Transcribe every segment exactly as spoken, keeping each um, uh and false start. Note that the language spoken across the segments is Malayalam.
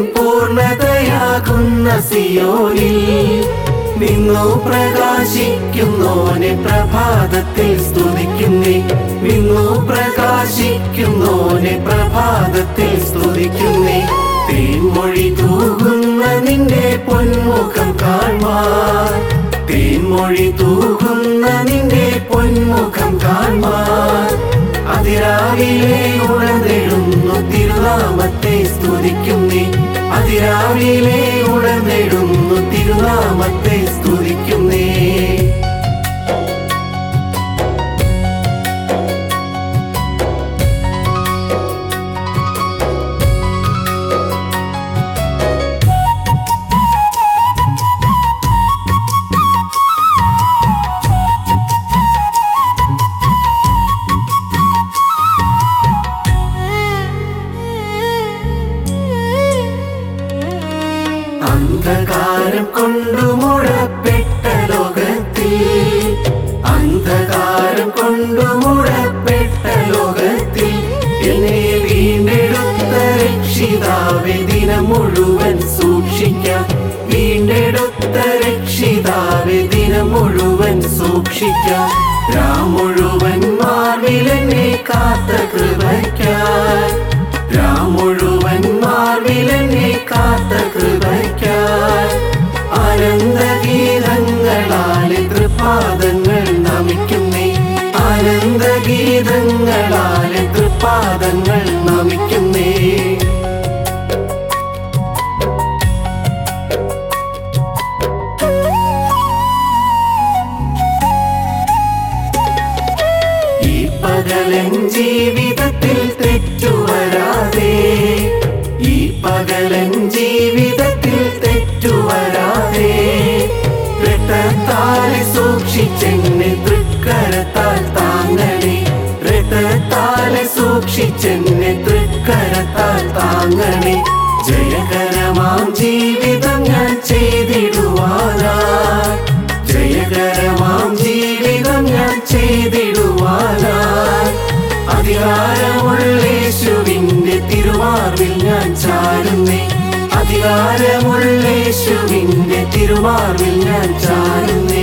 പൂർണ്ണതയാകുന്ന സിയോനിൽ നിന്നു പ്രകാശിക്കുന്നോനെ പ്രഭാതത്തിൽ സ്തുതിക്കുന്നേ. നിന്നു പ്രകാശിക്കുന്നോനെ പ്രഭാതത്തിൽ സ്തുതിക്കുന്നേ. തേൻമൊഴി തൂകുന്ന നിന്റെ പൊന്മുഖം കാൺമാൻ, തേൻമൊഴി തൂകുന്ന നിന്റെ പൊന്മുഖം കാൺമാൻ അതിരാവിലെ ഉണർന്നെഴുന്നു തിരുനാമത്തെ സ്തുതിക്കുന്നേ. അതിരാവിലെ ഉണർന്നെഴുന്നു തിരുനാമത്തെ സ്തുതിക്കുന്നേ. അന്ധകാരം കൊണ്ടു മൂടപ്പെട്ട ലോകത്തിൽ, അന്ധകാരം കൊണ്ടു മൂടപ്പെട്ട ലോകത്തിൽ എന്നെ വീണ്ടെടുത്ത രക്ഷിതാവേ ദിനം മുഴുവൻ സൂക്ഷിക്കാം. വീണ്ടെടുത്ത രക്ഷിതാവേ ദിനം മുഴുവൻ സൂക്ഷിക്കാം. രാം മുഴുവൻ മാർവിലെന്നെ കാത്ത കൃപയ്ക്കായി, രാം മുഴുവൻ മാർവിലെന്നെ കാത്ത കൃപയ്ക്കായി ആനന്ദഗീതങ്ങളാലെ തൃപാദങ്ങൾ നമിക്കുന്നേ. ആനന്ദഗീതങ്ങളാലെ തൃപാദങ്ങൾ നമിക്കുന്നേ. ഈ പകലൻ ജീവിതത്തിൽ തെറ്റുവരാതെ, ഈ പകലൻ ജീവിതത്തിൽ തെറ്റുവരാതെ രക്തത്താലെ സൂക്ഷിച്ചെന്നെ തൃക്കരത്താൽ താങ്ങണേ. രക്തത്താലെ സൂക്ഷിച്ചെന്നെ തൃക്കരത്താൽ താങ്ങണേ. ജയകരമാം ജീവിതം ഞാൻ ചെയ്തിടുവാനായി, ജയകരമാം ജീവിതം ഞാൻ ചെയ്തിടുവാനായി അധികാരമുള്ളേശുവിന്റെ തിരുമാർവിൽ ഞാൻ ചാരുന്നേ. അധികാരമുള്ളേശുവിന്റെ തിരുമാർവിൽ ഞാൻ ചാരുന്നേ.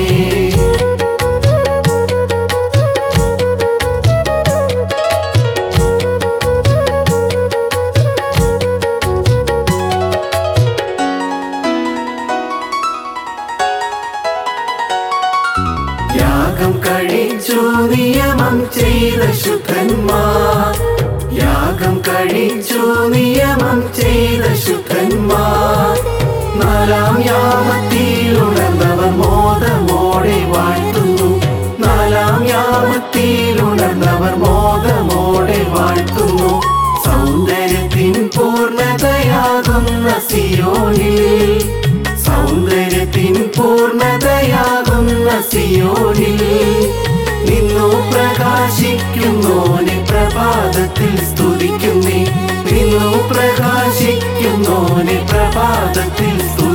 യാഗം കഴിച്ചു നിയമം ചെയ്ത ശുദ്ധന്മാർ, യാഗം കഴിച്ചു നിയമം ചെയ്ത ശുദ്ധന്മാർ നാലാം യാമത്തിൽ ഉണർന്നവർ മോദമോടെ വാഴ്ത്തുന്നു. നാലാം യാമത്തിൽ ഉണർന്നവർ മോദമോടെ വാഴ്ത്തുന്നു. സൗന്ദര്യത്തിൻ പൂർണ്ണതയാകുന്ന സിയോനിൽ, സൗന്ദര്യത്തിൻ പൂർണ്ണതയാകുന്ന സിയോനിൽ നിന്നു പ്രകാശിക്കുന്നോനെ പ്രഭാതത്തിൽ സ്തുതിക്കുന്നേ. നിന്നു പ്രകാശിക്കുന്നോനെ പ്രഭാതത്തിൽ സ്തുതി